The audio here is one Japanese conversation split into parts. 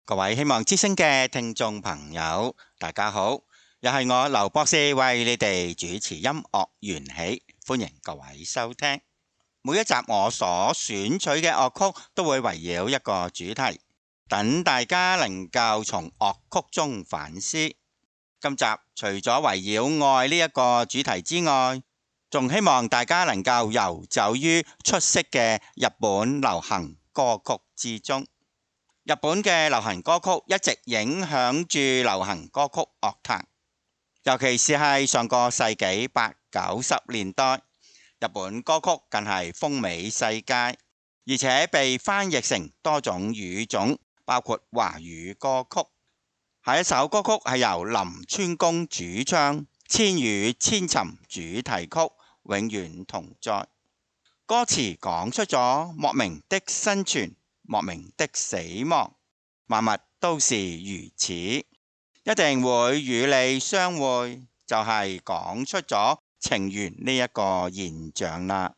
各位希望之聲嘅聽眾朋友，大家好，又係我劉博士為你哋主持音樂緣起，歡迎各位收聽。每一集我所選取嘅樂曲都會圍繞一個主題，等大家能夠從樂曲中反思。今集除咗圍繞愛呢一個主題之外，仲希望大家能夠遊走於出色嘅日本流行歌曲之中。日本嘅流行歌曲一直影響住流行歌曲樂壇，尤其是係上個世紀80、90年代，日本歌曲更係風靡世界，而且被翻譯成多種語種，包括華語歌曲。下一首歌曲係由林川公主唱《千與千尋》主題曲《永遠同在》，歌詞講出咗莫名的生存，莫名的死亡，萬物都是如此，一定會與你相會，就係講出咗情緣呢一個現象啦。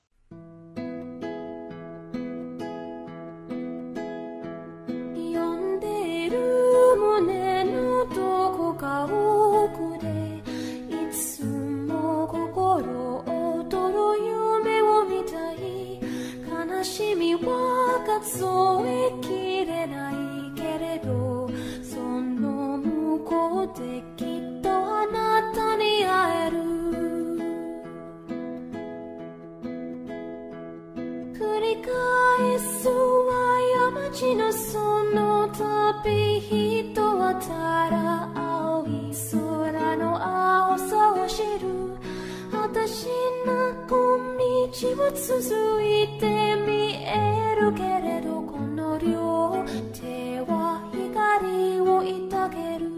続いて見えるけれどこの両手は光を抱ける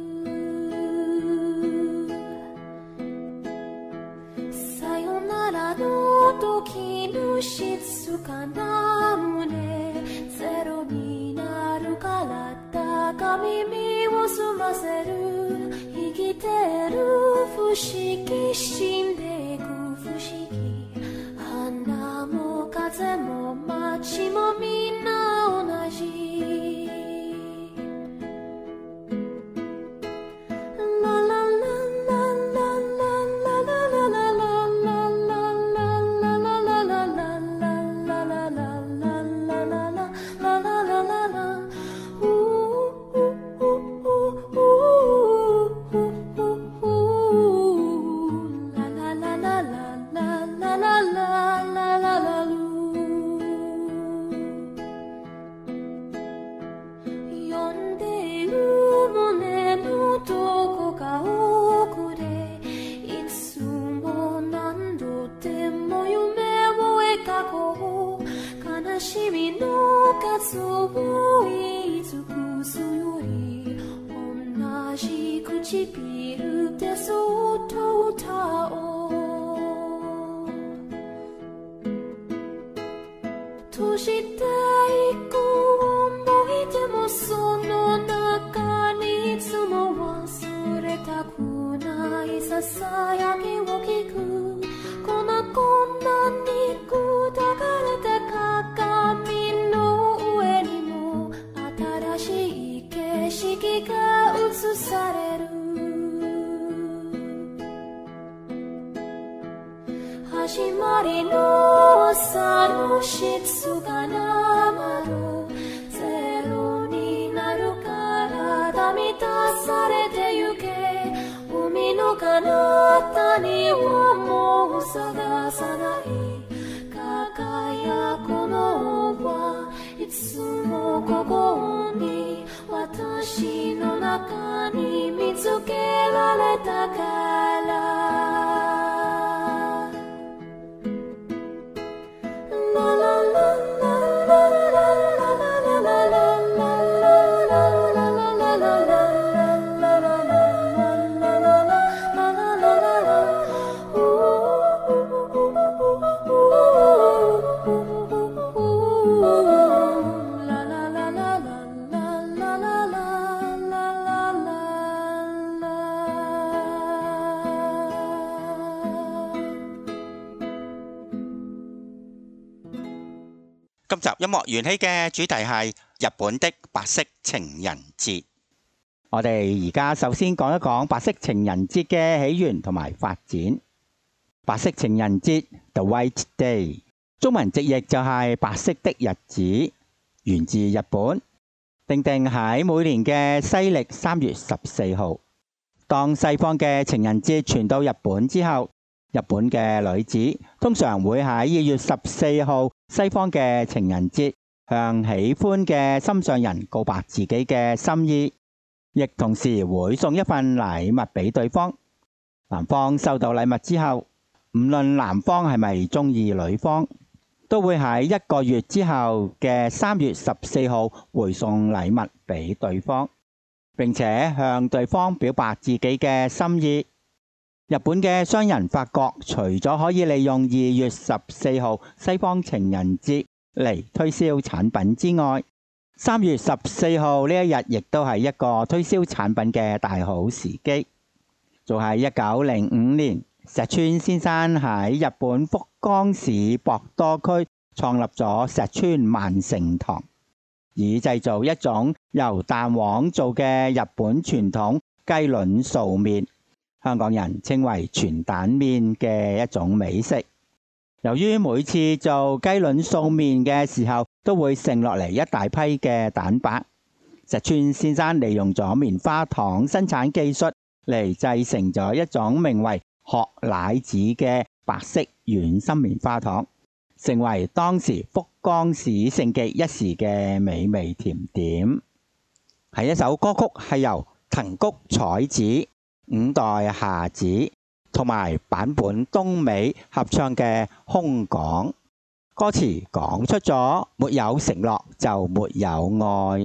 さよならの時の静かな胸ゼロになる体が耳を澄ませる生きてる不思議死んでいく不思議花も風も街もみんな同じ唇でそっと歌おう閉じていく思い出もその中にいつも忘れたくないささやきを聞く粉々に砕かれた鏡の上にも新しい景色が映される始まりの朝の静かな窓ゼロになる体満たされてゆけ海の彼方にはもう探さない輝くのはいつもここに私の中に見つけられたから今集音樂緣起嘅主題係日本的白色情人節。 我哋而家首先講一講白色情人節嘅起源同埋發展。白色情人節 The White Day， 中文直譯就係白色的日子，源自日本，定喺每年嘅西曆3月14號。當西方嘅情人節傳到日本之後，日本嘅女子通常會喺2月14號西方嘅情人節向喜歡嘅心上人告白自己嘅心意，亦同時會送一份禮物俾對方。男方收到禮物之後，唔論男方係咪中意女方，都會喺1個月之後嘅3月14號回送禮物俾對方，並且向對方表白自己嘅心意。日本嘅商人發覺，除咗可以利用2月14號西方情人節嚟推銷產品之外，3月14號呢一日亦都係一個推銷產品嘅大好時機。早喺1905年，石川先生喺日本福岡市博多區創立咗石川萬盛堂，以製造一種由蛋黃做嘅日本傳統雞卵素麵，香港人稱為全蛋麵嘅一種美食。由於每次做雞卵素麵嘅時候都會剩落嚟一大批嘅蛋白，石川先生利用咗棉花糖生產技術嚟製成咗一種名為鶴乃子嘅白色軟心棉花糖，成為當時福岡市盛極一時嘅美味甜點。係一首歌曲係由藤谷彩子、五代夏子同埋坂本冬美合唱嘅《空港》，歌詞講出咗沒有承諾就沒有愛。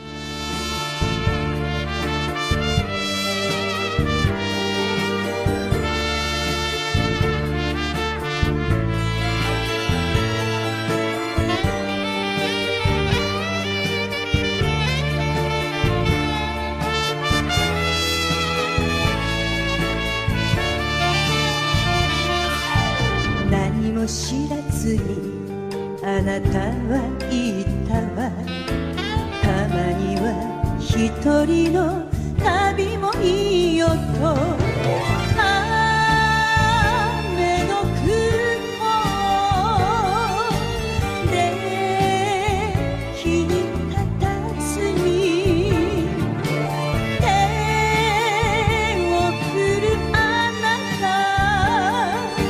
知らずにあなたは言ったわ、たまには一人の旅もいいよと。雨の雲で日にたたずに手を振るあなた、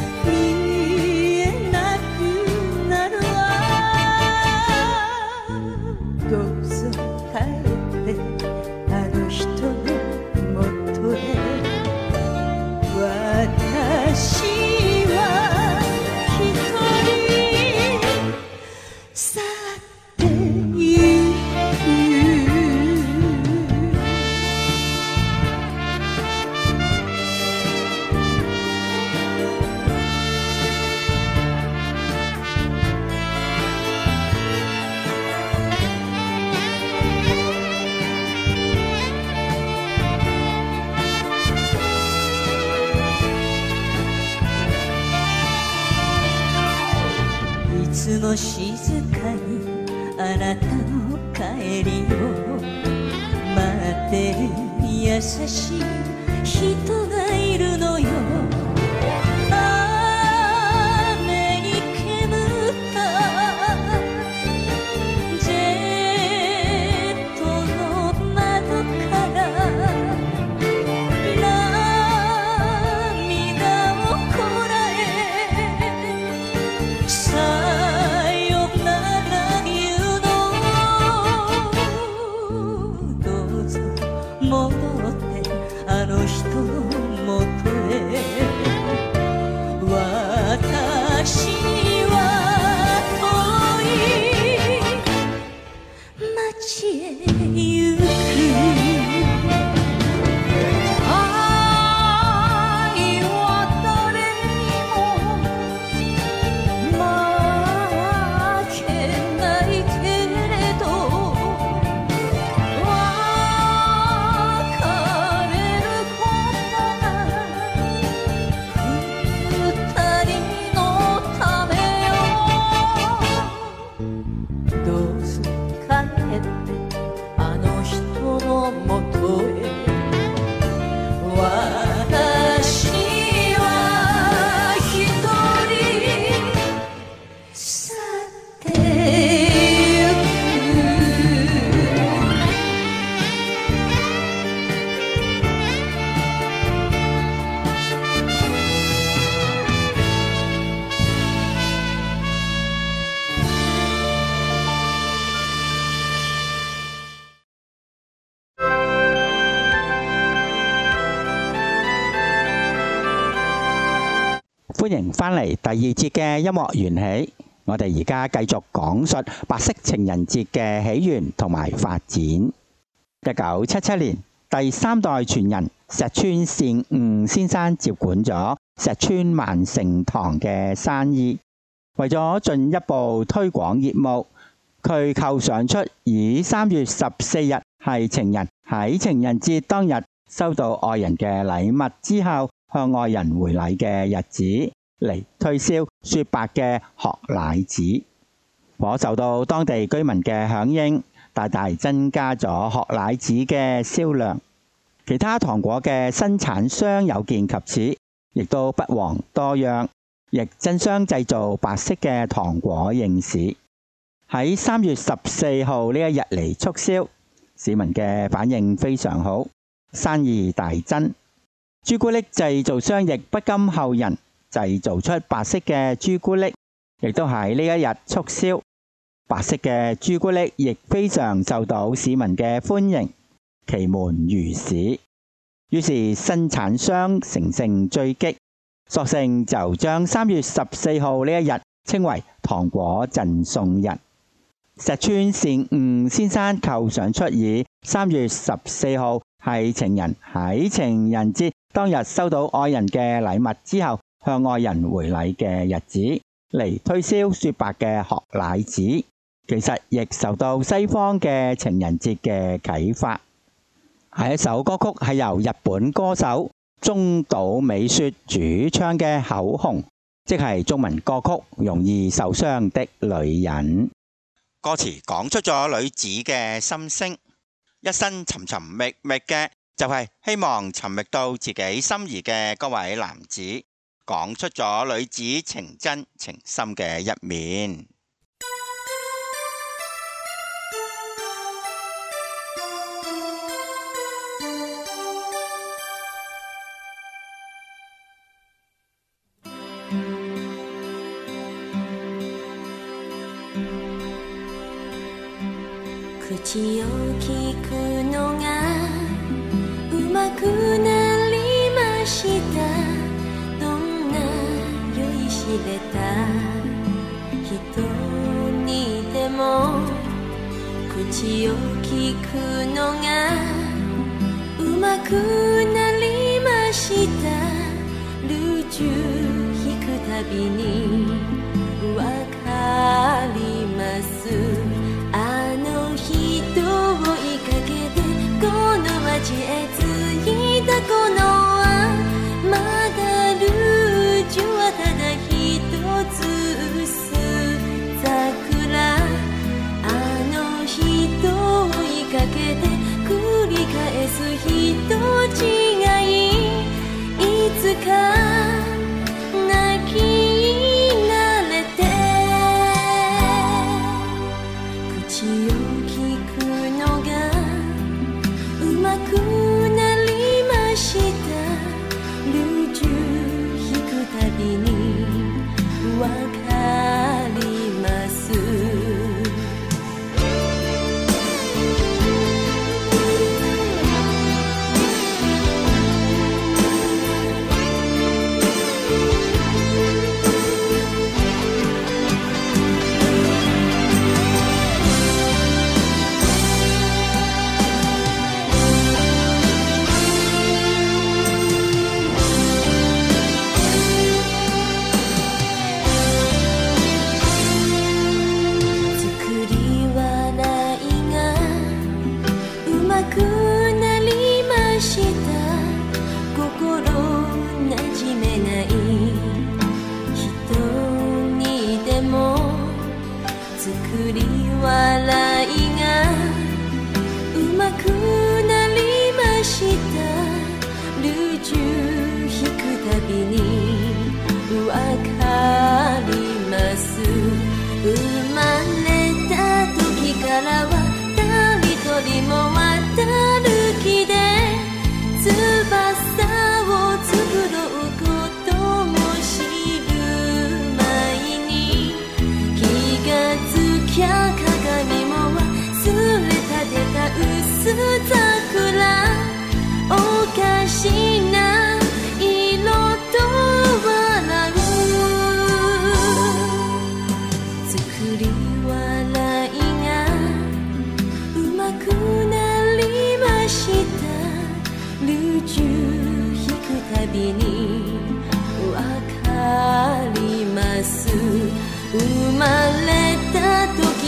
どうぞ帰ってあの人のもとへ。私は一人去ってゆく。いつも静かにあなたの帰りを待ってる優しい人がいるのよ。雨に煙ったジェットの窓から涙をこらえ、さよなら言うの。どうぞ戻ってあの人のもとへ。私は遠い街へ行く。愛は誰にも歡迎返嚟第二節嘅音樂緣起，我哋而家繼續講述白色情人節嘅起源同埋發展。1977年，第3代傳人石川善悟先生接管咗石川萬盛堂嘅生意，為咗進一步推廣業務，佢構想出以3月14日係情人喺情人節當日收到愛人嘅禮物之後向愛人回禮嘅日子嚟推銷雪白嘅鶴乃子，頗受到當地居民嘅響應，大大增加咗鶴乃子嘅銷量。其他糖果嘅生產商有見及此，亦都不遑多讓，亦爭相製造白色嘅糖果應市。喺3月14號呢一日嚟促銷，市民嘅反應非常好，生意大增。朱古力製造商亦不甘後人，製造出白色嘅朱古力，亦都喺呢一日促銷。白色嘅朱古力亦非常受到市民嘅歡迎，其門如市。於是生產商乘勝追擊，索性就將3月14號呢一日稱為糖果贈送日。石川善悟先生構想出以3月14號係情人喺情人節當日收到愛人嘅禮物之後向愛人回禮嘅日子嚟推銷雪白嘅鶴乃子，其實亦受到西方嘅情人節嘅啟發。係一首歌曲係由日本歌手中島美雪主唱嘅口紅，即係中文歌曲《容易受傷的女人》。 歌詞講出咗女子嘅心聲，一生尋尋覓覓嘅就係希望尋覓到自己心儀嘅嗰位男子，講出咗女子情真情深嘅一面。 口を聞くのがうまくなりました。どんな酔いしれた人にでも口を聞くのがうまくなりました。ルージュ引くたびにわかります。あの人を追いかけてこの街へ着いた頃はまだルージュはただ一つ薄桜。あの人を追いかけて繰り返す人違い、いつか泣き慣れて口を聞くのがうまくなりました。ルージュ引くたびにわかります。おかしな色と笑う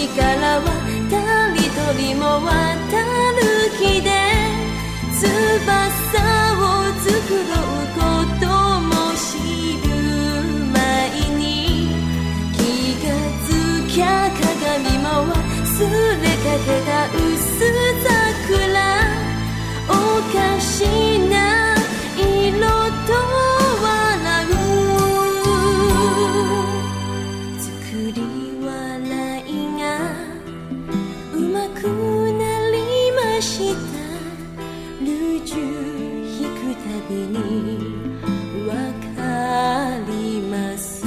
海からは誰一人も渡る気で翼を作ろうことも知る前に気がつきゃ鏡も忘れかけた薄桜おかしな色と笑う作り笑いがうまくなりましたルジュ弾くたびにわかります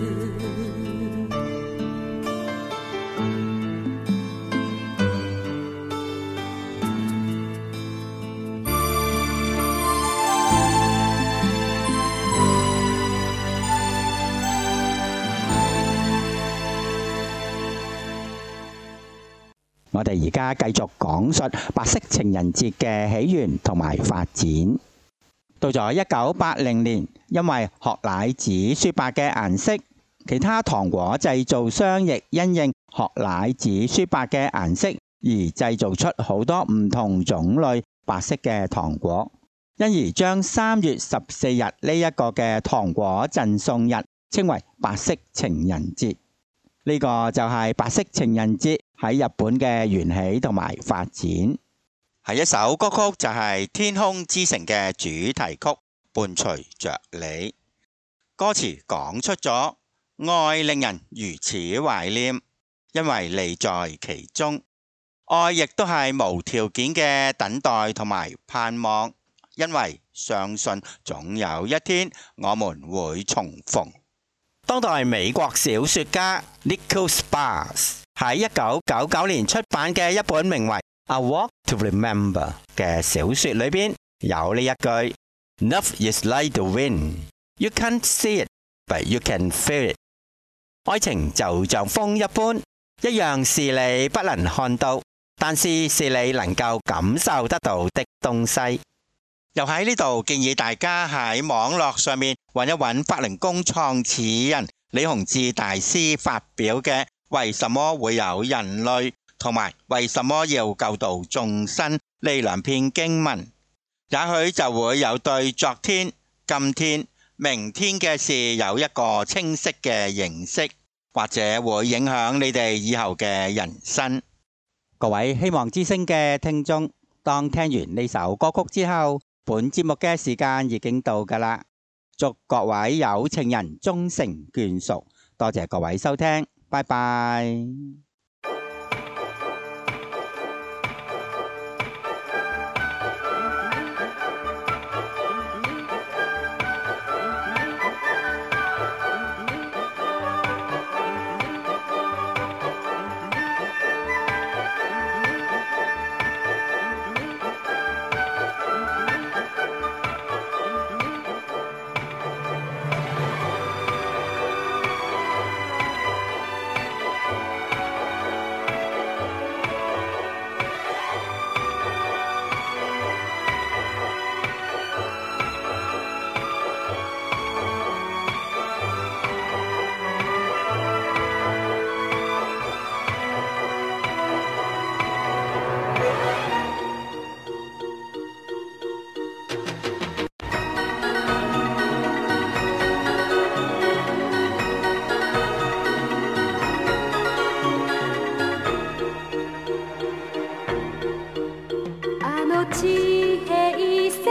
我哋而家繼續講述白色情人節嘅起源同埋發展。到咗1980年，因為學奶子雪白嘅顏色，其他糖果製造商亦因應學奶子雪白嘅顏色而製造出好多唔同種類白色嘅糖果，因而將3月14日呢一個嘅糖果贈送日稱為白色情人節。呢個就係白色情人節喺日本嘅緣起同埋發展。 係一首歌曲就係《天空之城》嘅主題曲《伴隨着你》。歌詞講出咗愛令人如此懷念，因為你在其中。愛亦都係無條件嘅等待同埋盼望，因為相信總有一天我們會重逢。當代美國小說家 Nicholas Sparks 喺1999年出版嘅一本名為《A Walk to Remember》嘅小說裏邊有呢一句 Love is like the wind, you can't see it, but you can feel it。 愛情就像風一般，一樣是你不能看到，但是是你能夠感受得到的東西。又喺呢度建議大家喺網絡上面揾一揾法輪功創始人李洪志大師發表嘅為什麼會有人類同埋為什麼要救度眾生呢兩篇經文，也許就會有對昨天、今天、明天嘅事有一個清晰嘅認識，或者會影響你哋以後嘅人生。 各位希望之聲嘅聽眾，當聽完呢首歌曲之後，本節目嘅時間已經到㗎啦。祝各位有情人終成眷屬，多謝各位收聽，拜拜。 地平線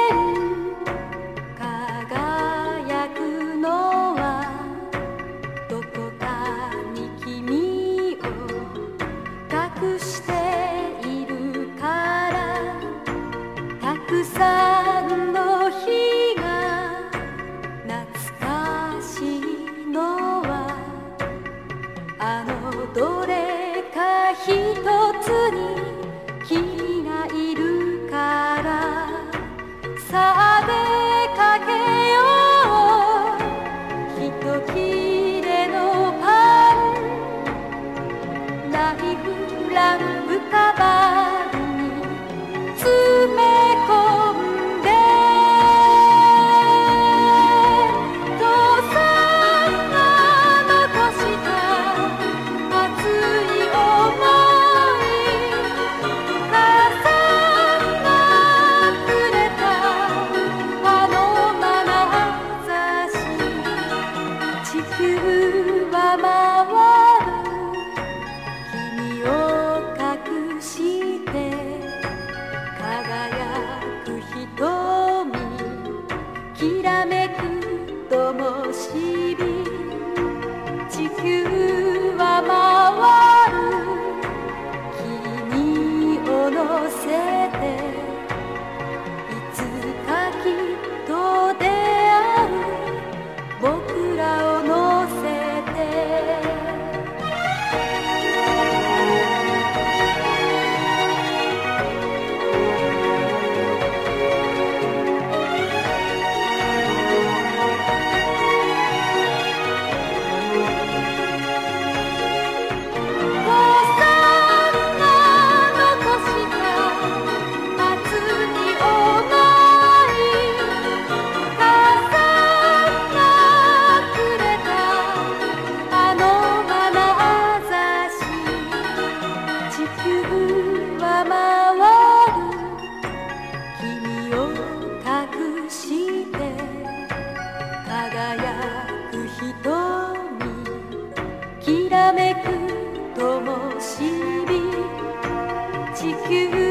輝くのはどこかに君を隠しているからたくさんの日が懐かしいのはあのどれか一つに君がいるからさあ出かけよう一切れのパンライフランプカバーに詰め込んで父さんが残した熱い思らめく灯火地球